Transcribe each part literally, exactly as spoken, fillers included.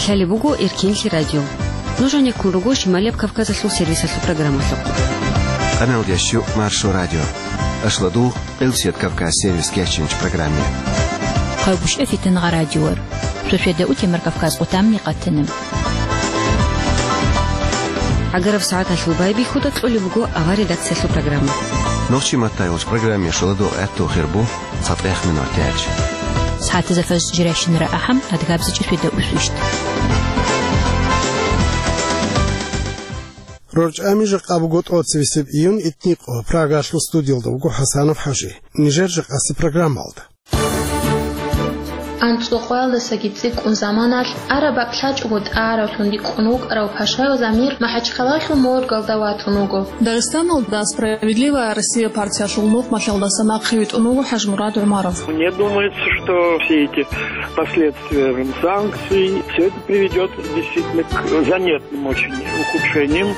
Лалибугу Иркинли радио. Нужен куругу Шималев Кавказа слу сервиса слу программа слу. Канал Ящу Маршу радио. Ашладу Элсет Кавказ сервис Кячинч программе. Хайбуш эфитен радиор. Шефеда Утимер Кавказ утамни каттенем. Агаров саат слу байби худа Лалибугу ава редакция слу программа. Ночи матайлш программе шладу эту хербу сатрех минутяч. ساعات زفاز جراشن رأهم أدغابز جفيدة أسوشت. روج أميجق أبو قط أوتسويسب إيون إتنيقو براغاش لو ستوديو دوغو حسانов حاجي نيجرجق أسي программа алды. Անցողալ սագիցիկ ու զամանալ արաբա փլաչ ուդ արաֆունդի կունուկ раупашао замир махачхалаху мор галдаватунуго. Дагестан да справедливая Россия партия Шулнов махалда сама кривит унугу Хажмурад Умаров. Мне думается, что все эти последствия санкций, все это приведет действительно к заметным очень ухудшениям.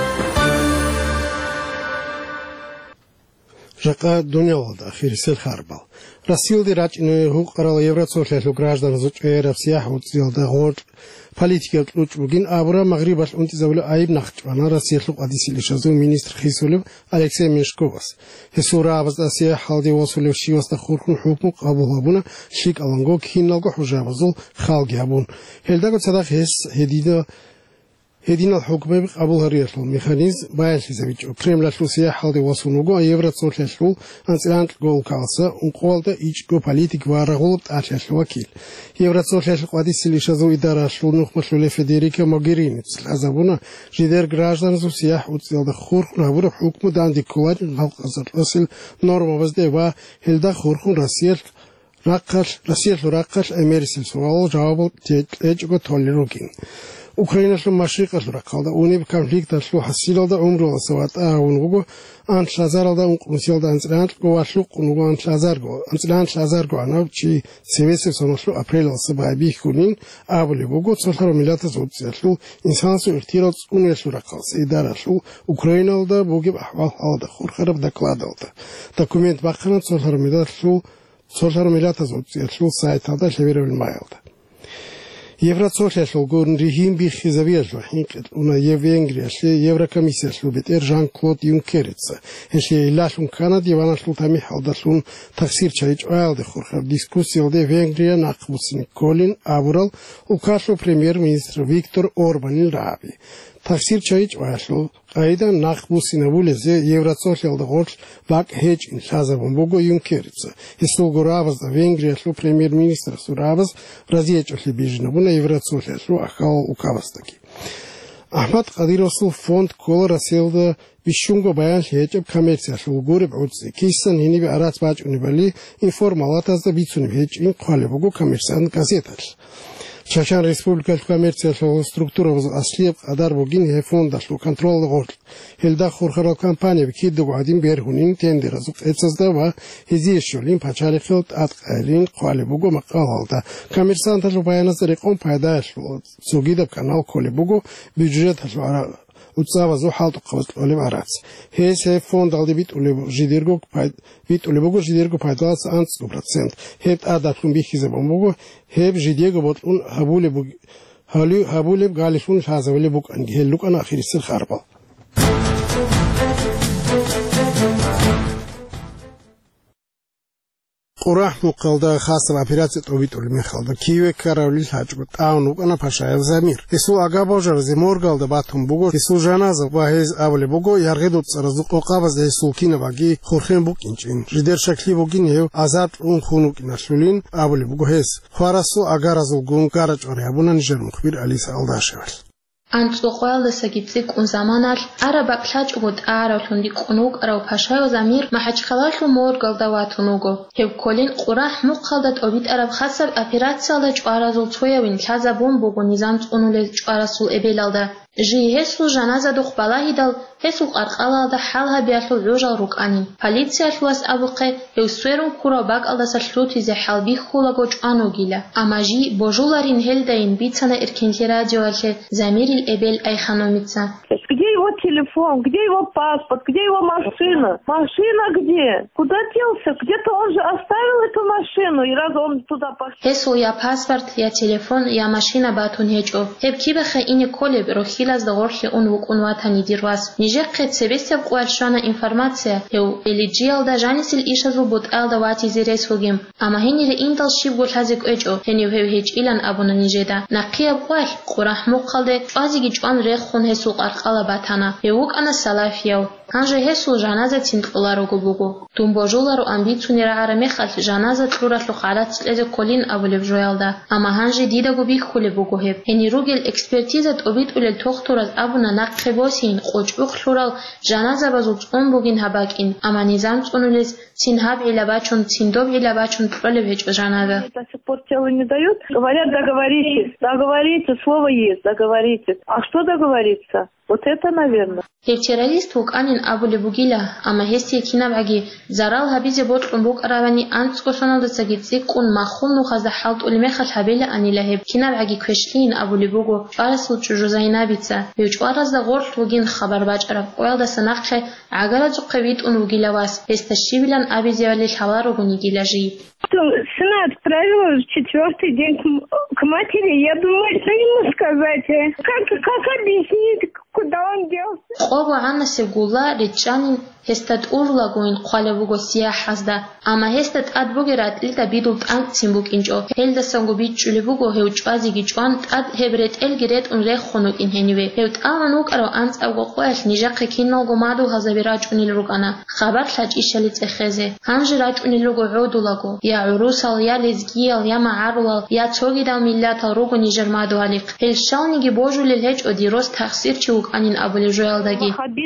Жака Дунялда Хирсел Харбал. Россия дирач ине хукарал евросоциалисту граждан зучера всех уцелда год политика ключугин абра магрибаш унтизавлю айб нахчвана Россия лук адисилишазу министр Хисулев Алексей Мешковас. Хисура абазасия халди восулев шиваста хуркун хукмук абулабуна шик аланго киналго хужабазул халгиабун. Хелдаго цадах хес хедида هدينا الحكومة قبل هريسلو ميخانيزم بايلسيزويتش كريملا روسيا حالدي واسونوغو يفراتسوتلو انسلانت جول كاسا انقولتا ايج جو بوليتيك وارغولت اتلو وكيل يفراتسوتلو قادي سيليشازو اداره شلو نخمشلو فيدريكا موغيريني تلازابونا جيدر граждан روسيا وتسيلدا خورخون هبور حكومة داندي كواد خلق اصل نورما وزدي وا هلدا خورخون روسيا راقش روسيا راقش امريكا سوال جواب تيجو توليروكين Украина шло машика шло ракалда, униб конфликта шло хасилда умрла сават а унуго аншлазарда ункусилда анцланд го ашло унуго аншлазарго анцланд шлазарго анавчи севесе соношло апрел сабаби хунин абли бого цолхаро милата зоцло инсансу иртират унешло ракалс идара шло Украиналда боги ахвал алда хурхараб докладалда документ бахана цолхаро милата шло цолхаро милата зоцло сайтада шеверел майлда Евросоциалисту горн режим бихизавежла, уна Евенгрия, шле Еврокомиссия шлубит, эр Жан-Клод Юнкерица, шле Илашун Канаде, вана шлутами халдашлун таксир чайч айлды хурхар дискуссиялды Венгрия нақбусин Колин Абурал, укашлу премьер-министр Виктор Орбан Раби. Таксир чайч айлду, айда нақбусина вулезе Евросоциалды горш бак хеч иншазаван бого Юнкерица. Ислу гораваз да Венгрия шлу премьер-министр сураваз, разъеч ошли бижина, буна Евросоциалисту ахал укавастаки. Ахмад Кадировсу фонд кола раселда вишунго баян хечеб коммерция шлу гореб уци. Кисан хинибе арат бач унибали информалатазда бицуниб хеч ин кхалебого коммерциан газеташ. Чачан республика коммерция шло структура аслиеб адар богин фонда шло контрол гор. Хелда хурхарал компания кидду гадим берхунин тендер азук эцазда ва хизишолин пачарихот атқарин кхалебого мақалда. Коммерциант шло баяназ реком пайда шло. Согидаб канал кхалебого бюджет шло уцава зухалт қават олев арац. Хес фонд алды бит олев жидерго пайд бит олевого жидерго пайдалас антс процент. Хет адатлун бихизабомого хеб жидерго ботлун хабуле буг халю хабуле галифун хазавле буг ангелук ана ахирисир харбал. قرح مقالده خاصة операция توبيتول مخالده كيوه كاراولي حاجبت آونوك أنا پاشايف زمير اسو آگا باجر زمورگالده باتون بگو اسو جنازه و هز اولی بگو یارغیدوت سرزوق اوقابز اسو کینه باگی خورخین بوک اینچین جدر شکلی بوگین هیو آزاد اون خونوک نشولین اولی بگو هز خوارسو آگا رازو گون کارج آریابونا نجر مخبیر علیسا الداشوال Անցողալ սագիցիկ ու զամանալ արաբա փլաչ ուդ արաֆունդի կունուկ раупашао замир махачхалаху мор галдаватунуго հև կոլին ყուրահ մուխալդատ օվիտ արավ խասավ օպերացիալը ճարազულ ցոյավին քազաբոն բոգոնիզանց ունուլե ճարասულ էբելալდა Жи хесу жаназа дух балахидал хесу арқалалда халха биатлу вюжал рукани. Полиция шлуас абуқе еусуерун курабак алдаса шлути зе халби хулагоч анугиля. Амажи божуларин хелдаин бицана иркенти радиоалхе замирил эбел айханомица. Где его телефон, где его паспорт, где его машина? Машина где? Куда делся? Где-то он же оставил эту машину, и раз он туда пошел. Хесу я паспорт, я телефон, я машина батун хечо. Хеб кибахе ине колеб рохила с догорхи он вукун ватани дирвас. Ниже кецебесев уальшана информация. Хев элиджиал да жанисил иша зубут алда вати зирес хугим. Ама хенire интал шиб гул хазик эчо. Хенив хев хеч илан абуна нижеда. Нақияб уал قرح مقالده آزیگی جوان ریخ خون هسوق ارقالا باتانا یوک انا سلافیاو هنجه هسو جنازه تینقلا رو گبوگو تون باجولا رو امبیتونی را عرمی خلط جنازه تلورت لو قالت لده کلین اولو جویل ده اما هنجه دیده گو بیخ خولی بگو هب هنی روگل اکسپرتیزت اوبیت اولل توختور از ابونا نقی باسین خوچ بخلورال جنازه بازوت اون بگین هباک این اما نیزم تونولیز سین هب ایلاباچون سین دوب ایلاباچون پرالو هیچ جنازه До сих пор тело не дают. Говорят, договоритесь. Договоритесь, слово есть, договоритесь. А что договориться? Вот это, наверное. Хев террорист вук анин абуле бугила, ама хести кинабаги зарал хабизе бот умбук аравани анц косонал дасагит зикун махун ну хазда халт улмехал хабила анила хев кинабаги квешлин абуле бугу арасул чужу зайнабица вич аразда горт вугин хабар бач араб оял да санахче агара жуқавит ун вугила вас эсташивилан абизе вали хавару гунигила жи. Сына отправила в четвертый день к, к матери. Я думаю, что ему сказать. Как, как объяснить, куда он делся? Оба Анна Сегула речанин هستد اورلا گوین قالبو گو سیاه حزده اما هستد اد بگیرد لیتا بیدوبت انگ سیمبوک اینجا هل دستانگو بید چولبو گو هوچ آزیگی جوان اد هبرت ال گیرد اون ریخ خونوک این هنوی هوت آمانوک ارو انت او گو قویل نیجاق کینال گو مادو هزوی راج اونیل رو گانا خبر خج ایشالیت اخیزه همج راج اونیل رو گو عودو لگو یا عروسال یا لزگیال یا معارولال یا توگی دا میلات رو گو نیجر مادو علیق هل شالنگی بوجو لیلهج او دیروز تخصیر چوک انین ابولی جویل داگی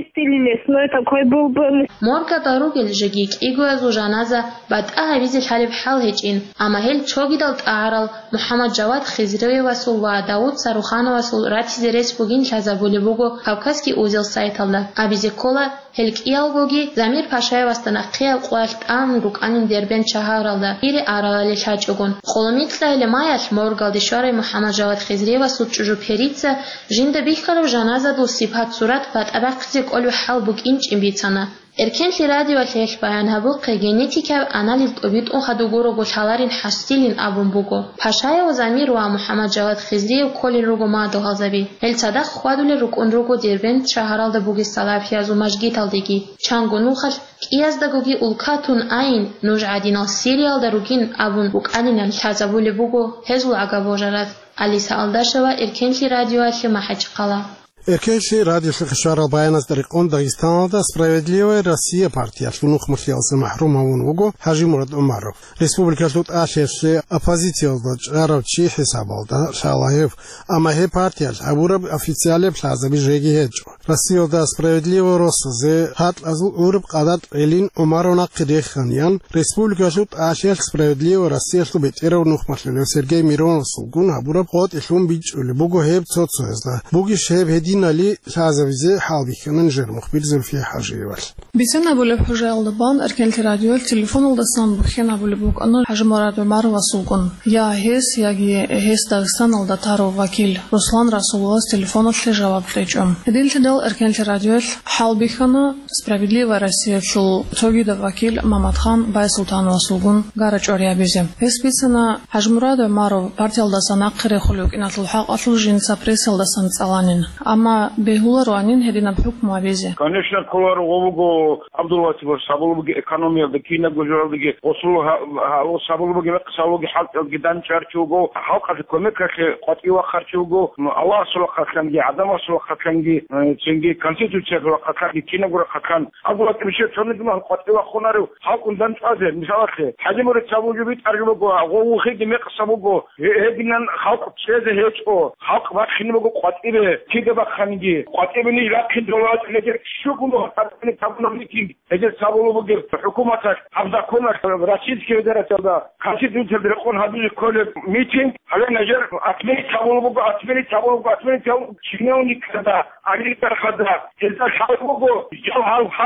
موركا داروغل جيك إيجوز وجنازة بعد أهبيز الحلب حال هجين أما هل توجد الأعرال محمد جواد خزروي وسول وداود صاروخان وسول راتي درس بوجين كذابولي بوجو كوكاسكي أوزيل سايت الله أبيز كولا هلك إيال بوجي زمير باشاي واستنقيا قوالت آن روك أنين دربن شهر الله إيري أعرال الحاج أجون خلوميت لا لمايل مورغال دشاري محمد جواد خزروي وسول تجو بيريتسا جند بيخلو جنازة دو سيبات صورت بعد أبقزك أولو حال بوج إنش إمبيتانا Erkenli radio lehh bayan habuq genetika analiz obit on hadugoro gochalarin hastilin abun bugo Pashaya و Zamir و Muhammad Jawad Khizri و kolin rugo ma do hazabi el sadaq khwadule ruk on rugo derben shaharal da bugi salafi az umajgit aldegi changunu khal qiaz da gogi ulkatun ain nujadina serial da rugin abun buk anin hazabule bugo hezul agabojarat Ali Saaldasheva Erkenli radio lehh mahaj qala Эркенши радио Шахшара Баянас Дарикон Дагестана Справедливая Россия партия Шунух Мухлялса Махрум Авунуго Хажи Мурад Умаров Республика Тут Ашеши оппозиция Арабчи Хисабалда Шалаев Амахе партия Абураб официале Плазаби Жеги Хеджо Россия да Справедливая Россия Хат Азу Урб Кадат Элин Умарона Киреханьян Республика Тут Ашеш Справедливая Россия Шубет Эровнух Махлялев Сергей Миронов Сугун Абураб Хот Ишлум Бич Улибуго Хеб Цоцуэзла Буги Шеб Хеди نالي شازويزي حاضي كمان جر مخبر زلفي حاجيوال بيسنا ابو لبحجه الدبان اركان الراديو التليفون الدسان بخين ابو لبوك انو حاج مراد عمر وسوقن يا هيس ياغي هيس داغستان الدتارو وكيل رسلان رسول الله تليفون له جواب تجم ديل تدل اركان الراديو حال بخنا справедливая Россия шул тогида вакил Маматхан Бай Султан وسوقن гарач орябезем эсписана حاج مراد عمر партиял дасан акыры хулук инатлу хак атлу жинса пресел дасан цаланин Ама бехулар анин хедина хукм авезе. Конечно, колар говуго Абдуллатив сабулуги экономия да кина гожалдыги осул сабулуги сабулуги халк гидан чарчуго халк көмөкке катыва харчуго Аллах сулах хатканги адам сулах хатканги ченги конституция хатканги кина гора хаткан Абдуллатив ше чонигма катыва хонару халк ундан чазе мисалахе хажимур сабулуги бит аргуго гову хедиме сабуго хединан халк чезе хечо халк вахинуго катыбе кига خانگی قاطبنی رکن دولت لگر شکوندو حتی تابلویی اگر سابلوگی حکومت حفظ کنه رشید که داره تا کسی دوست داره خون حدود کل میتینگ حالا نجار اتمنی تابلوگو اتمنی تابلوگو اتمنی تابلوگو چینیونی کرده علی تر خدا ازا تابلوگو جل حال حق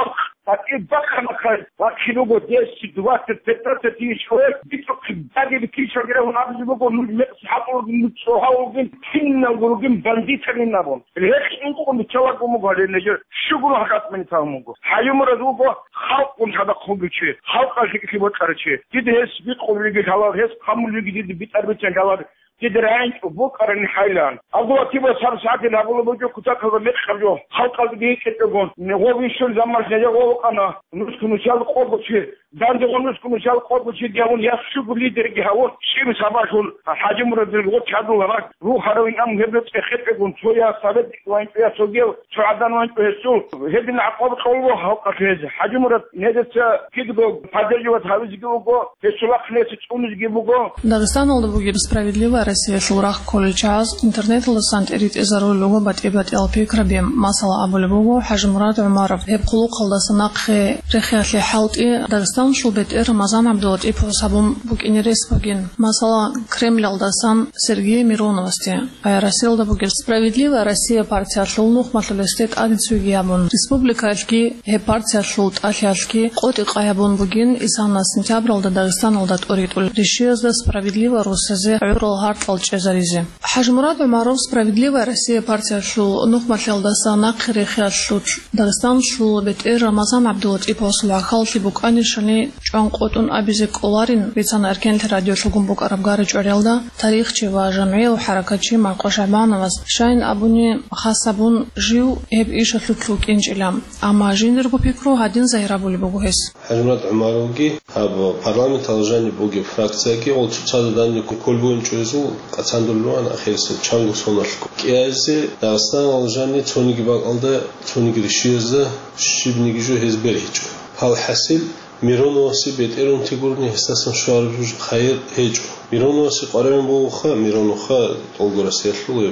и бахана вакилого десять двадцать пятнадцать тысяч человек, битвы кича греху набзибого хапургин сохаугин киннагургин бандитами набон. Лехинку мчалагому галенеже шугур хакатмен тамуго. Хаюмразуго халкун хада хогучи. халкаши кибот карчи. Дидес бит қобилги халар хес хамулги дид бит арбичан халар. Дидранч букарен хайлан. Агула кибо сарсати набуло божо кутакалга мекхаржо. халкалги дикетгон. Неговишул замаш неговокана. Нускунушал қобучи. Данде нускунушал қобучи диавун яшугу лидерги хавон. Шим сабашул хажимурдил го чадулара. Ру харовин ам гебет хетгон соя сабет вайн я согел. Чадан вайн песул. Хедин ақоб қолго халқашез. Хажимурд недет кидго падежо тавизгиго. Песулак несет унизгибуго. Дагестан олды бугер справедливая Россия шулрах колчас интернет ласант эрит изару луго бат ибат элпи крабем масала абулбуго хажмурат умаров еб қулу қалдасына қе рехиатли халти Дагестан шулбет эр Рамазан Абдулат и посабум бук инерес багин масала Кремль алдасан Сергей Мироновости а Россия олды бугер справедливая Россия партия шулнух матлестет адицугиябун республика альки еб партия шулт ахяшки қоти қаябун бугин исана сентябрь олды Дагестан олдат оритул решезда справедливая Русазе урал Фалчезаризе. Хажмурат Умаров справедливая Россия партия шул нухматлдаса нақрихя шут Дагестан шул бет эр Рамазан Абдулат и посла халки бук анишани чанқотун абизек оларин бицан аркен радио шугум бук арабгары чорелда тарихчи ва жамия харакатчи мақошабановас шайн абуни хасабун жив еб ишатлук инжилам ама жинер бупикру хадин заирабули бугес. Хажмурат Умаровги аб парламент алжани буги фракцияки ол чуцадан колбун чузу Кацандулуан ахирс чангу сонашку. Киязи Дагестан алжани цониги бакалда цониги решезда шибниги жу хезберичу. Хал хасил Мироновси бет эрун тигурни хестасан шуаржу хайр хеджу. Мироновси қарамен болуға Миронуха толгора сетлу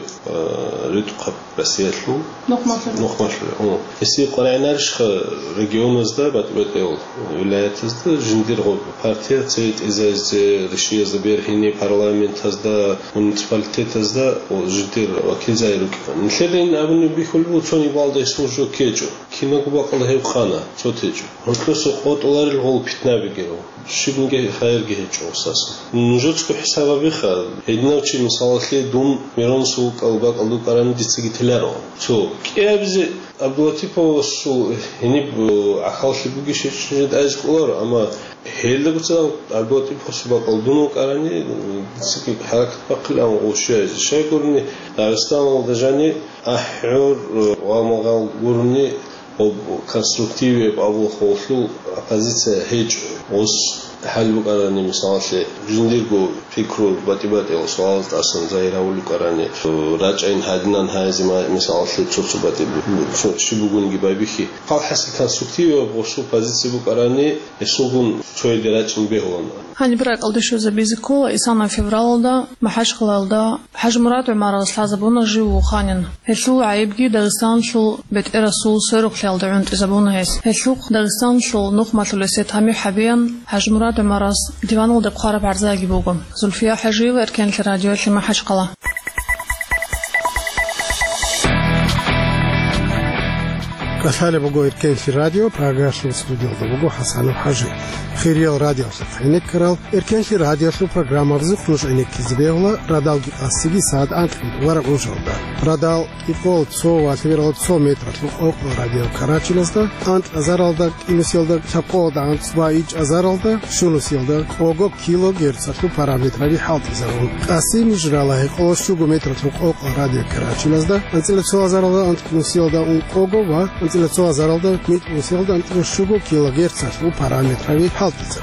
ритуқа басетлу. Нохмашлу. Если қарайнаршха регионызда бат-бат вилаятызда жиндир партия цейт изазде решезда берхини парламентазда муниципалитетазда жиндир вакил зайруки. Нилерин абуни бихулбу цони балда исмужу кеджу. Киногу бақал хевхана цотеджу. Онтлосу қот олар гол питнабы геро шибнге хайрге хечосас нужоцко хисаба биха эднавчи мисалахли дум миронсу калбак алду каран дицги телеро цо кебзе Абдулатипов су хиниб ахалши буги шечнед азқулар ама хелдгуца Абдулатипов су бак алдуну карани дицги харакат бақлам ошяз шайгурни Дагестан алдажани ахур ва магал гурни об конструктиве абул холшу оппозиция хеч ос халбу карани мисалше жиндирго фикру батибат ел суалт асан заираули карани рачайн хаднан хазима мисалше цуцубати шибугунги бабихи қал хаси конструктиве бошу позиция бу карани эсугун чойдерачин бехон Hani bırak aldı şu zabiziko isana fevralda mahaş kılalda Hajmurat Umar Aslazabuna jivu khanin heshu aibgi Dagestan şu bet erasul sörük lalda unt zabuna hes heshu Dagestan şu nukhmatuluset hami habiyan Hajmurat Umar As divanul da qarab arzagi bugun Zulfiya Hajiva erken radyo li mahaş qala Касали богу Иркенси радио, программу студию богу Хасану Хажи. Хириал радио сафайник крал, Иркенси радио су программа взухлуш айник кизбевла, радал ги асиги сад антрин, вара ужалда. Радал и пол цо васверал цо метра лух около радио Карачилазда, ант азаралда, инусилда, чапода ант сва ич азаралда, шунусилда, ого кило герца лу параметрави халти зарун. Аси мижрала около шугу метра лух около радио Карачилазда, антиле цо азаралда, ант инусилда ун ого ва, Антилецо азаралда мит усилда антиле шугу килогерца лу параметрави халти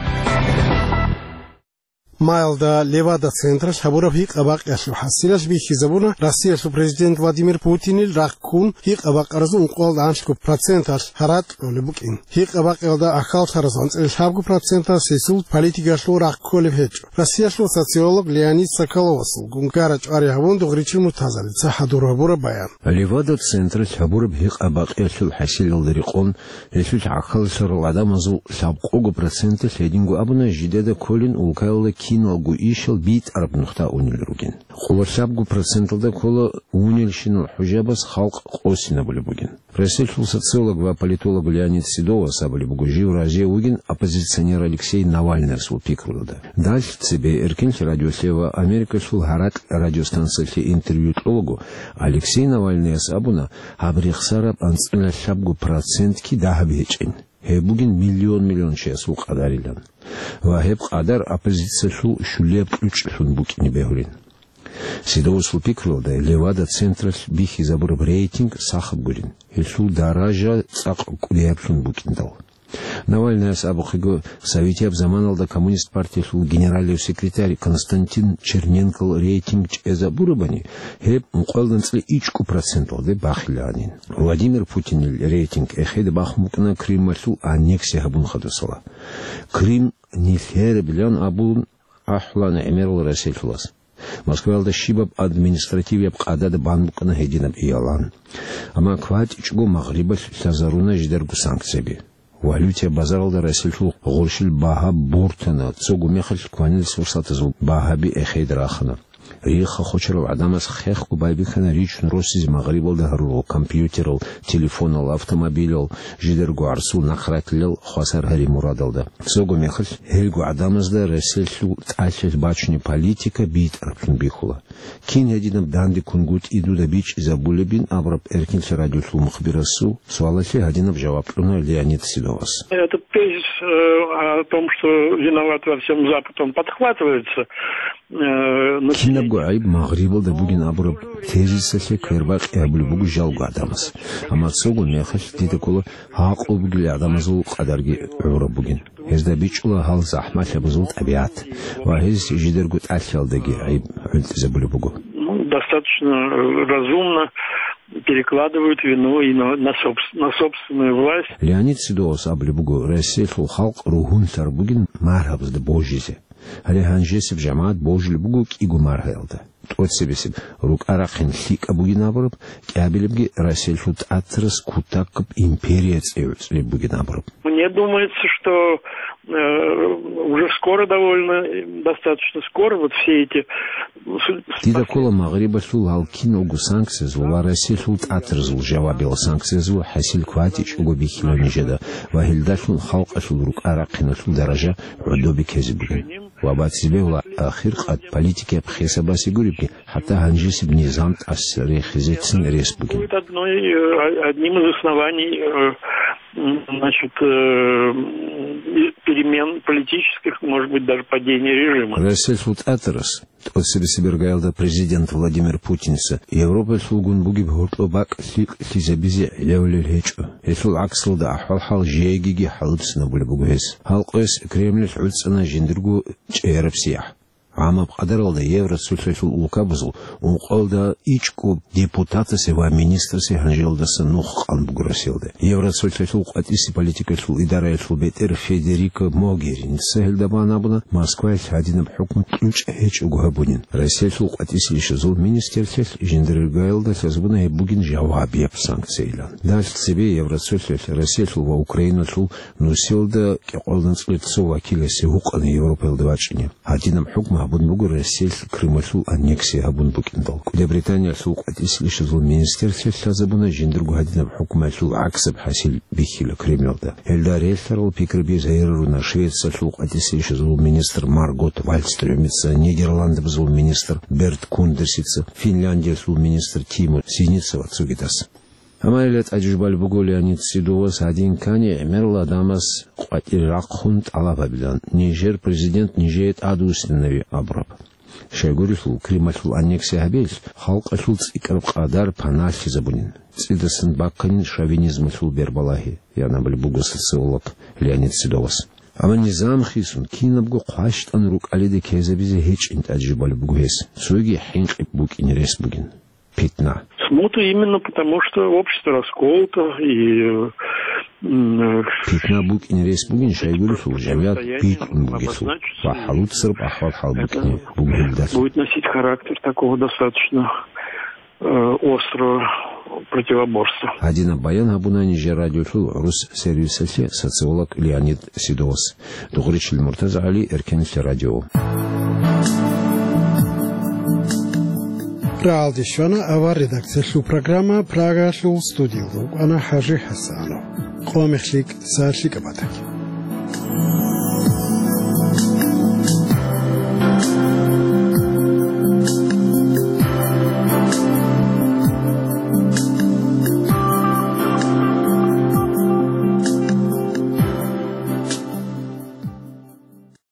Майлда Левада центра Шабуров хик абак яшу хасилаш бихи забуна Россия су президент Владимир Путин раккун хик абак арзу уқол аншку проценташ харат олибукин хик абак елда ахал саразанц эл шабгу процента сесул политика шлу ракколев хечу Россия шлу социолог Леонид Соколовасл гункарач ариявун дугричи мутазалица хадурабура баян Левада центра Шабуров хик абак яшу хасил лрикон яшу ахал сарал адамазу шабгу процента седингу абуна жидеда колин улкаулы кинолгу ишел бит арабнухта унилруген. Холошабгу проценталда кола унилшинул хужабас халк осина были буген. Пресечил социолог и политолог Леонид Седова сабли бугужи в разе уген оппозиционер Алексей Навальный сул пикрулда. Дальше себе эркинки радиослева Америка шул харак радиостанции интервью тлогу Алексей Навальный сабуна абрихсараб анцина шабгу процентки дахабечен. Буген миллион миллион час уқадарилан. Вахеб қадар оппозиция шул шулеп ключшун букини бехурин. Седова сул пикрулда левада центра бихи забор рейтинг сахаб гурин. Шул даража цақ кулепшун букин дал. Навальный асабухиго совете обзаманалда коммунист партии шул генеральный секретарь Константин Черненко рейтинг эзабурабани хеп муқалданцли ичку процентал де бахилянин. Владимир Путин рейтинг эхед бахмукна Крым шул аннексия хабун хадасала. Крым нефер билян абун ахлана эмерл расельфлас. Москвалда шибаб административия бқадада банбукна хединаб иялан. Ама кват ичгу мағриба сазаруна жидергу санкцияби. Валюте базаралда расельфул ғуршил баха буртана цогу мехал кванил сурсатызу бахаби эхейдрахана. Риха хочерал адамас хехку байбихана ричн росиз мағрибалда харул компьютерал, телефонал, автомобилал, жидергу арсу нахратлил хвасар хари мурадалда. Цогу мехал хельгу адамасда расельфул тачес бачни политика бит арпшин бихула. Кин единам данди кунгут иду да бич забулебин абраб эркинче радиослу мухбирасу суаласи одинам жаваплюна Леонид Седовас. Этот тезис э, о том, что виноват во всем Запад, он подхватывается. Кинабгу айб мағрибал да бугин абраб тезисасе квербак эблю бугу жалгу адамас. Ама цогу мехаш дида кола хақ обугили адамазу қадарги ура бугин. Хезда бичула хал захмаша бузул табиат. Ва хез жидергут ачалдаги айб ультиза булю бугу. Достаточно разумно перекладывают вину и на, на, собс, на собственную власть. Леонид Седовас аблибугу рассельфул халк ругун сарбугин мархабз да божизе. Али ханжесев жамаат божил бугук игу мархелда. Тот себе себе рук арахин хик абугин абраб, кябелебги рассельфут атрас кутаккап империя цеюц ли бугин абраб. Мне думается, что э, уже скоро, довольно, достаточно скоро, вот все эти... Тида кола мағриба сул алкин угу санкция зула рассельфут атрас ул жавабил санкция зул хасил кватич угу бихило нежеда. Вахилдашун халка сул рук арахина сул даража удоби кези бугин. Вабат себе ула ахир от политики обхесаба сигурипки, хата ханжиси бнизамт асрехизецин респугин. Будет одной, одним из оснований, значит, перемен политических, может быть, даже падения режима. Рассельфут атерас, от себе собергаялда президент Владимир Путинса, Европа слугун буги бхортлобак сик сизабизе левлю лечу. Эсул аксылда ахвал жегиги халыцна були бугуэс. Халкуэс Кремль халыцна жендергу чэрапсиях. Ама бқадаралда евро сулсайсул улкабызыл, уңқалда ичку депутата сева министр се ханжелдасы нух қан буграсилды. Евро сулсайсул қатиси политикасул идарайсул бетер Федерико Могерин сахилдаба анабына Москва хадинаб хукм ключ хеч угабунин. Рассельсул қатиси лишизул министерсес жендергайлда сазбына ебугин жаваб еб санкцийлан. Дальше себе евро сулсайсул рассельсул ва Украину сул нусилда кеқолдан слицу вакиласи хуқаны Европа елдавачине. Хадинаб хукма абун бугу Россия Крыма сул аннексия абун букиндал. Британия сул қатис лишь зул министерство сазабуна жендергу хадинаб хукма сул аксаб хасил бихила Кремльда. Эльда рейсарал пикрби заиру на Швеция сул қатис лишь зул министр Маргот Вальстрёмица, Нидерланды зул министр Берт Кундерсица, Финляндия сул министр Тимо Синицева Цугитас. Амайлет аджбал бугу Леонид Седовас один кане эмерла дамас қуатирақхунт алабабилан. Нижер президент Нижет адусинави абраб. Шайгурисул Кримасул аннексия хабельс, халк асул цикарб қадар панаши забунин. Цидасан бакканин шовинизм сул бербалахи. Яна был бугу социолог Леонид Седовас. Ама низам хисун кинабгу қаштан рук алиде кезабизе хеч инт аджбал бугу хес. Суги хинқ бук инерес бугин. Пятна. Смуту именно потому, что общество расколото и... Пятна бук инерес бугин шайгурисул жавят питун бугисул. Вахалут сырб ахвал хал букни бугильдас. Будет носить характер такого достаточно э, острого противоборства. Один баян абуна ниже радиошул рус сервисасе социолог Леонид Седовас. Дугричил Муртаза Али Эркенсе радио. Раалдишвана ава редакция шу программа Прага шу студию. Она Хажи Хасанов. Қомехлик сашлик абатак.